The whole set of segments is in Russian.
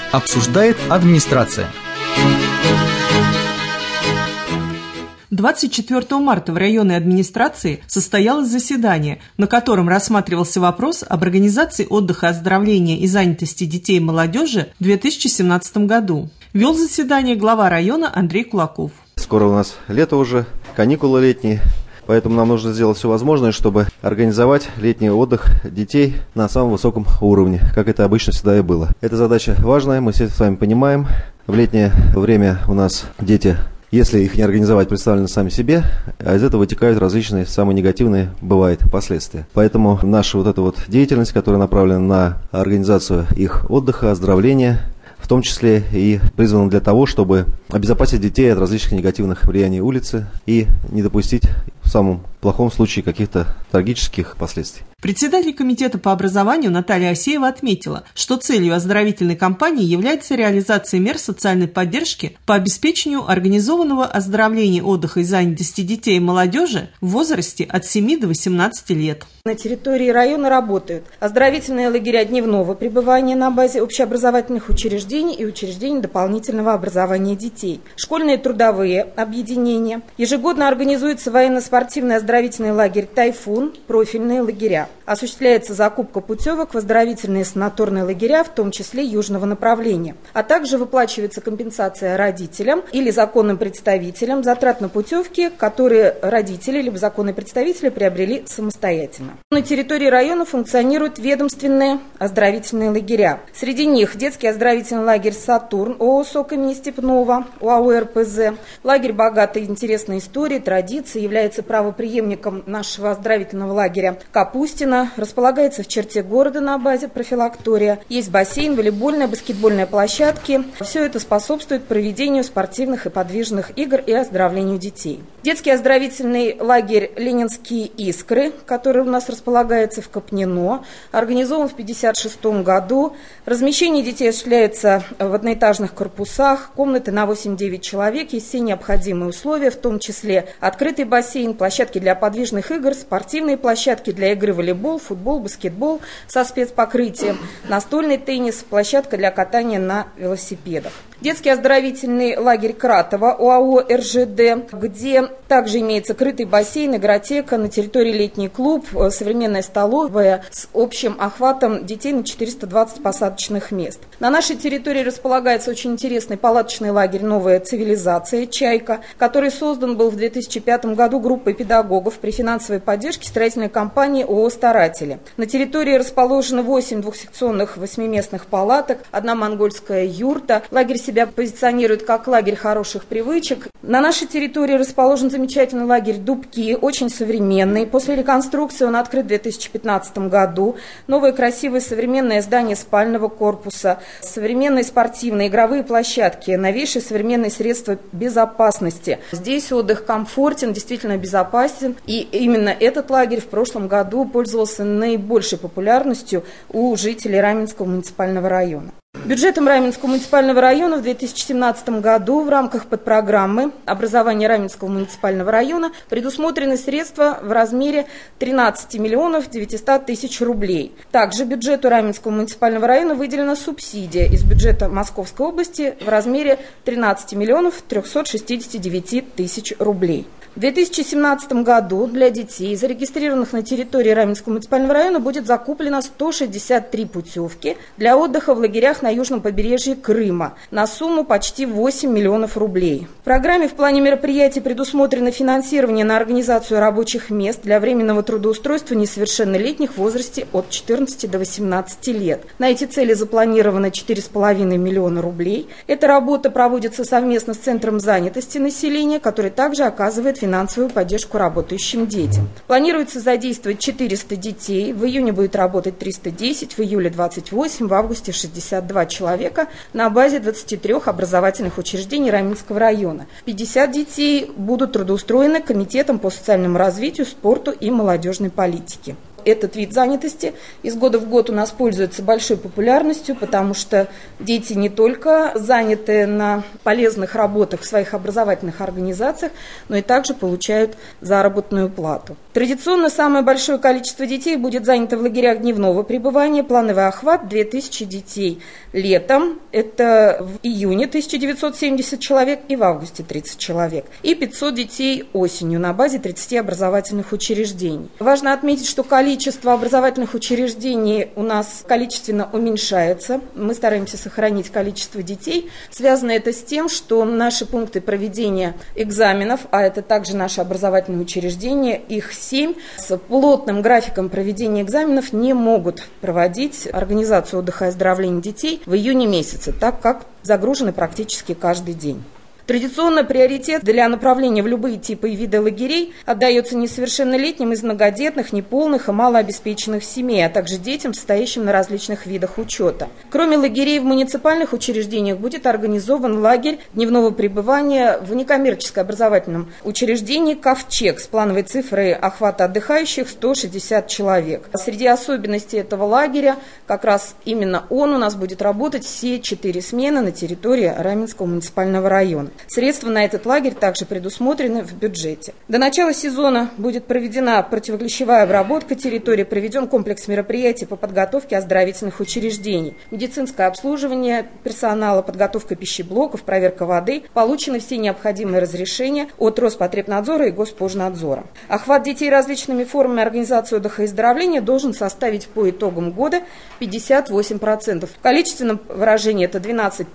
Обсуждает администрация. 24 марта в районной администрации состоялось заседание, на котором рассматривался вопрос об организации отдыха, оздоровления и занятости детей и молодежи в 2017 году. Вел заседание глава района Андрей Кулаков. Скоро у нас лето уже, каникулы летние, поэтому нам нужно сделать все возможное, чтобы организовать летний отдых детей на самом высоком уровне, как это обычно всегда и было. Эта задача важная, мы все с вами понимаем. В летнее время у нас дети, если их не организовать, представлены сами себе, а из этого вытекают различные, самые негативные, бывают, последствия. Поэтому наша вот эта вот деятельность, которая направлена на организацию их отдыха, оздоровления, в том числе и призвана для того, чтобы обезопасить детей от различных негативных влияний улицы и не допустить в самом плохом случае каких-то трагических последствий. Председатель комитета по образованию Наталья Асеева отметила, что целью оздоровительной кампании является реализация мер социальной поддержки по обеспечению организованного оздоровления, отдыха и занятости детей и молодежи в возрасте от 7 до 18 лет. На территории района работают оздоровительные лагеря дневного пребывания на базе общеобразовательных учреждений и учреждений дополнительного образования детей, школьные трудовые объединения. Ежегодно организуется военно-спортивный оздоровительный лагерь «Тайфун», профильные лагеря. Осуществляется закупка путевок в оздоровительные санаторные лагеря, в том числе южного направления. А также выплачивается компенсация родителям или законным представителям затрат на путевки, которые родители либо законные представители приобрели самостоятельно. На территории района функционируют ведомственные оздоровительные лагеря. Среди них детский оздоровительный лагерь «Сатурн» ООО «СОК» имени Степнова, УАО РПЗ. Лагерь богатой и интересной историей, традицией, является правопреемником нашего оздоровительного лагеря «Капустина». Располагается в черте города на базе профилактория. Есть бассейн, волейбольная, баскетбольная площадки. Все это способствует проведению спортивных и подвижных игр и оздоровлению детей. Детский оздоровительный лагерь «Ленинские искры», который у нас располагается в Копнино, организован в 1956 году. Размещение детей осуществляется в одноэтажных корпусах, комнаты на 8-9 человек, есть все необходимые условия, в том числе открытый бассейн, площадки для подвижных игр, спортивные площадки для игры в волейбол, футбол, баскетбол со спецпокрытием, настольный теннис, площадка для катания на велосипедах. Детский оздоровительный лагерь Кратово ОАО РЖД, где также имеется крытый бассейн, игротека, на территории летний клуб, современная столовая с общим охватом детей на 420 посадочных мест. На нашей территории располагается очень интересный палаточный лагерь «Новая цивилизация» «Чайка», который создан был в 2005 году группой педагогов при финансовой поддержке строительной компании ООО «Старатели». На территории расположено 8 двухсекционных 8-местных палаток, одна монгольская юрта. Лагерь себя позиционирует как лагерь хороших привычек. На нашей территории расположен замечательный лагерь «Дубки», очень современный. После реконструкции он открыт в 2015 году. Новое красивое современное здание спального корпуса, современные спортивные игровые площадки, новейшие современные средства безопасности. Здесь отдых комфортен, действительно безопасен. И именно этот лагерь в прошлом году пользовался наибольшей популярностью у жителей Раменского муниципального района. Бюджетом Раменского муниципального района в 2017 году в рамках подпрограммы образования Раменского муниципального района предусмотрены средства в размере 13 миллионов 900 тысяч рублей. Также бюджету Раменского муниципального района выделена субсидия из бюджета Московской области в размере 13 миллионов 369 тысяч рублей. В 2017 году для детей, зарегистрированных на территории Раменского муниципального района, будет закуплено 163 путевки для отдыха в лагерях на южном побережье Крыма на сумму почти 8 миллионов рублей. В программе в плане мероприятий предусмотрено финансирование на организацию рабочих мест для временного трудоустройства несовершеннолетних в возрасте от 14 до 18 лет. На эти цели запланировано 4,5 миллиона рублей. Эта работа проводится совместно с Центром занятости населения, который также оказывает финансовую поддержку работающим детям. Планируется задействовать 400 детей, в июне будет работать 310, в июле 28, в августе 62 человека на базе 23 образовательных учреждений Раменского района. 50 детей будут трудоустроены Комитетом по социальному развитию, спорту и молодежной политике. этот вид занятости из года в год у нас пользуется большой популярностью, потому что дети не только заняты на полезных работах в своих образовательных организациях, но и также получают заработную плату. Традиционно самое большое количество детей будет занято в лагерях дневного пребывания. Плановый охват 2000 детей летом, это в июне 1970 человек и в августе 30 человек, и 500 детей осенью на базе 30 образовательных учреждений. Важно отметить, что количество образовательных учреждений у нас количественно уменьшается. Мы стараемся сохранить количество детей. Связано это с тем, что наши пункты проведения экзаменов, а это также наши образовательные учреждения, их 7, с плотным графиком проведения экзаменов не могут проводить организацию отдыха и оздоровления детей в июне месяце, так как загружены практически каждый день. Традиционно приоритет для направления в любые типы и виды лагерей отдается несовершеннолетним из многодетных, неполных и малообеспеченных семей, а также детям, состоящим на различных видах учета. Кроме лагерей в муниципальных учреждениях будет организован лагерь дневного пребывания в некоммерческом образовательном учреждении «Ковчег» с плановой цифрой охвата отдыхающих 160 человек. Среди особенностей этого лагеря как раз именно он у нас будет работать все 4 смены на территории Раменского муниципального района. Средства на этот лагерь также предусмотрены в бюджете. До начала сезона будет проведена противоклещевая обработка территории, проведен комплекс мероприятий по подготовке оздоровительных учреждений, медицинское обслуживание персонала, подготовка пищеблоков, проверка воды, получены все необходимые разрешения от Роспотребнадзора и Госпожнадзора. Охват детей различными формами организации отдыха и оздоровления должен составить по итогам года 58%. В количественном выражении это 12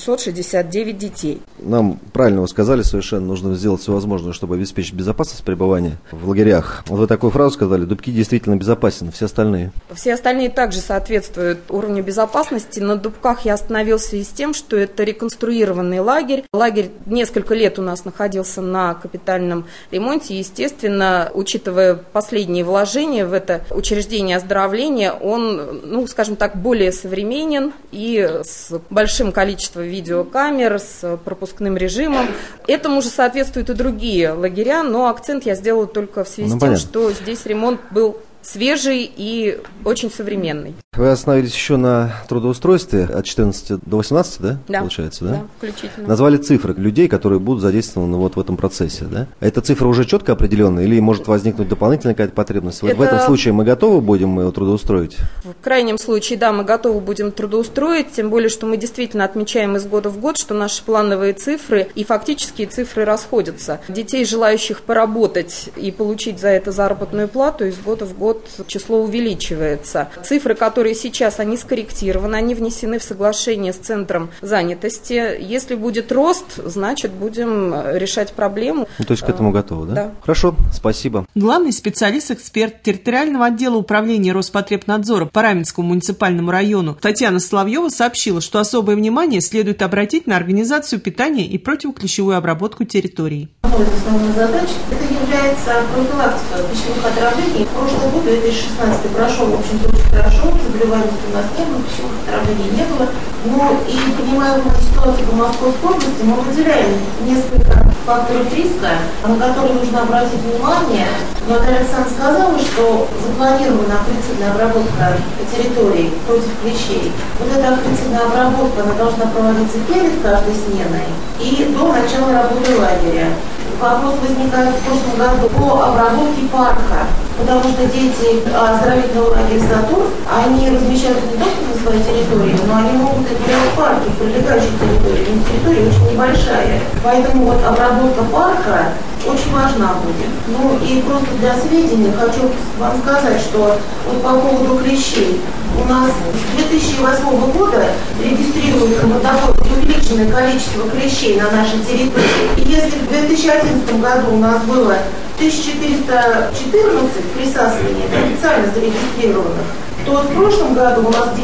669 детей. Нам правильно вы сказали, совершенно нужно сделать все возможное, чтобы обеспечить безопасность пребывания в лагерях. Вот вы такую фразу сказали: Дубки действительно безопасен, все остальные? Все остальные также соответствуют уровню безопасности. На Дубках я остановился в связи с тем, что это реконструированный лагерь. Лагерь несколько лет у нас находился на капитальном ремонте. Естественно, учитывая последние вложения в это учреждение оздоровления, он, скажем так, более современен и с большим количеством видеокамер, с пропускным режимом. Этому же соответствуют и другие лагеря, но акцент я сделала только в связи с тем, что здесь ремонт был свежий и очень современный. Вы остановились еще на трудоустройстве от 14 до 18, да? Да. Получается, да? Да, включительно. Назвали цифры людей, которые будут задействованы вот в этом процессе, да? Эта цифра уже четко определенная или может возникнуть дополнительная какая-то потребность? Вот в этом случае мы готовы будем его трудоустроить? В крайнем случае, да, мы готовы будем трудоустроить, тем более, что мы действительно отмечаем из года в год, что наши плановые цифры и фактические цифры расходятся. Детей, желающих поработать и получить за это заработную плату, из года в год число увеличивается. Цифры, которые сейчас, они скорректированы, они внесены в соглашение с Центром занятости. Если будет рост, значит, будем решать проблему. То есть к этому готовы, да? Да. Хорошо, спасибо. Главный специалист-эксперт территориального отдела управления Роспотребнадзора по Раменскому муниципальному району Татьяна Соловьева сообщила, что особое внимание следует обратить на организацию питания и противоклещевую обработку территорий. Одной из основных задач это является профилактика пищевых отравлений. В прошлом году, 2016, прошел, в общем-то, очень хорошо. Заболеваемости у нас не было, пищевых отравлений не было. Но и понимая ситуацию по Московской области, мы выделяем несколько факторов риска, на которые нужно обратить внимание. Наталья Александровна сказала, что запланирована афферицидная обработка территорий против клещей. Вот эта афферицидная обработка, она должна проводиться перед каждой сменой и до начала работы лагеря. Вопрос возникает в прошлом году по обработке парка, потому что дети оздоровительного лагеря «Сатурн», они размещаются не только на своей территории, но они могут и делать парки, прилегающие территории. Территория очень небольшая, поэтому вот обработка парка очень важна будет. Ну и просто для сведения хочу вам сказать, что вот по поводу клещей. У нас с 2008 года регистрируется вот такое увеличенное количество клещей на нашей территории. И если в 2011 году у нас было 1414 присасываний официально зарегистрированных, то в прошлом году у нас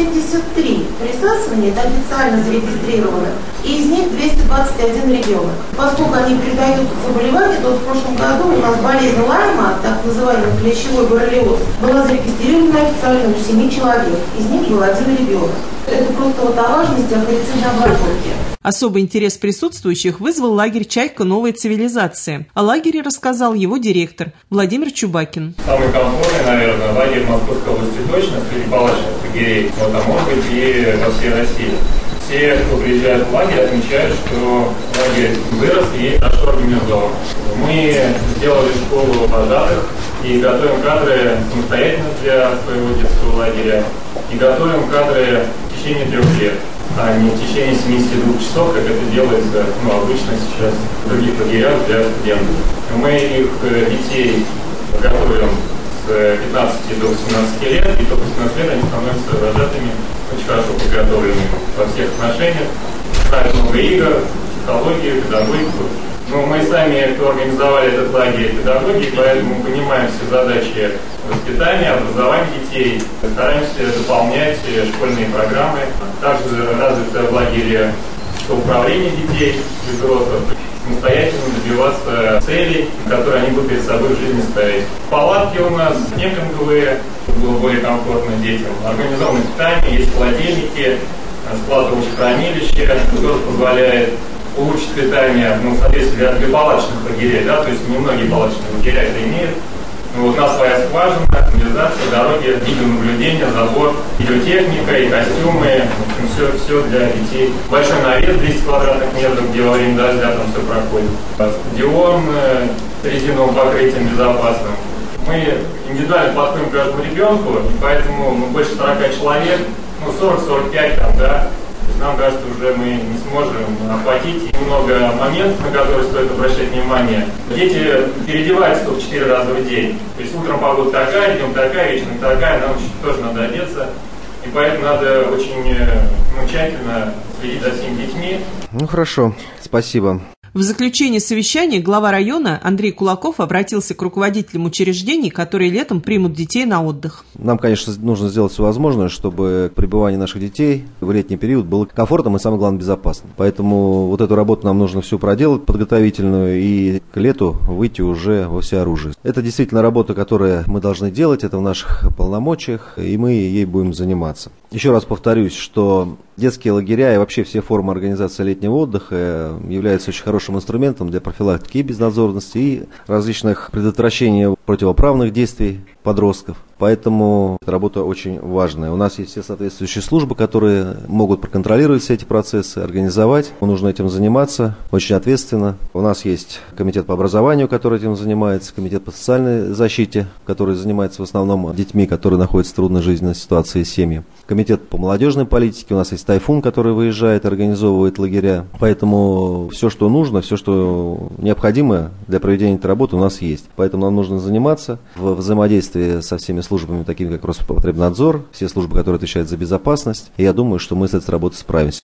973 присасывания официально зарегистрированных, и из них 221 ребенок. Поскольку они передают заболевания, то в прошлом году у нас болезнь Лайма, так называемый клещевой боррелиоз, была зарегистрирована официально у 7 человек, из них был 1 ребенок. Это просто вот о важности афферицидной обработки. Особый интерес присутствующих вызвал лагерь «Чайка. Новая цивилизация». О лагере рассказал его директор Владимир Чубакин. Самый комфортный, наверное, лагерь Московской области точно, среди палаточных лагерей, вот, а может быть и во всей России. Все, кто приезжает в лагерь, отмечают, что лагерь вырос и хорошо организован. Мы сделали школу вожатых и готовим кадры самостоятельно для своего детского лагеря. И готовим кадры в течение 3 лет, а не в течение 72 часов, как это делается обычно сейчас в других лагерях для студентов. Мы их детей готовим с 15 до 18 лет, и только 18 лет они становятся вожатыми, очень хорошо подготовленными во всех отношениях, знают много игр, психологию, педагогику. Но мы сами, кто организовали этот лагерь, педагоги, поэтому понимаем все задачи воспитания, образования детей, стараемся дополнять школьные программы. Также развито в лагере соуправление детей и взрослых, самостоятельно добиваться целей, которые они будут перед собой в жизни ставить. Палатки у нас некомговые, чтобы было более комфортно детям. Организованное питание, есть холодильники, склад овощехранилища, которое позволяет улучшить питание, соответственно, для палаточных лагерей, да, то есть немногие палаточные лагеря это имеют. Вот у нас своя скважина, канализация, дороги, видеонаблюдение, забор, видеотехника и костюмы, в общем, все для детей. Большой навес 200 квадратных метров, где во время дождя там все проходит. Стадион с резиновым покрытием безопасным. Мы индивидуально подходим к каждому ребенку, и поэтому больше 40 человек, 40-45 там, да. Нам кажется, уже мы не сможем охватить много моментов, на которые стоит обращать внимание. Дети переодеваются только 4 раза в день. То есть утром погода такая, днем такая, вечером такая, нам тоже надо одеться. И поэтому надо очень тщательно следить за всеми детьми. Хорошо, спасибо. В заключение совещания глава района Андрей Кулаков обратился к руководителям учреждений, которые летом примут детей на отдых. Нам, конечно, нужно сделать все возможное, чтобы пребывание наших детей в летний период было комфортным и, самое главное, безопасным. Поэтому вот эту работу нам нужно всю проделать, подготовительную, и к лету выйти уже во всеоружие. Это действительно работа, которую мы должны делать, это в наших полномочиях, и мы ей будем заниматься. Еще раз повторюсь, что детские лагеря и вообще все формы организации летнего отдыха являются очень хорошим инструментом для профилактики и безнадзорности, и различных предотвращения противоправных действий подростков. Поэтому эта работа очень важная. У нас есть все соответствующие службы, которые могут проконтролировать все эти процессы, организовать. Нужно этим заниматься очень ответственно. У нас есть комитет по образованию, который этим занимается, комитет по социальной защите, который занимается в основном детьми, которые находятся в трудной жизненной ситуации, семьи. Комитет по молодежной политике, у нас есть Тайфун, который выезжает, организовывает лагеря. Поэтому все, что нужно, все, что необходимо для проведения этой работы, у нас есть. Поэтому нам нужно заниматься в взаимодействии со всеми службами, такими как Роспотребнадзор, все службы, которые отвечают за безопасность. И я думаю, что мы с этой работой справимся.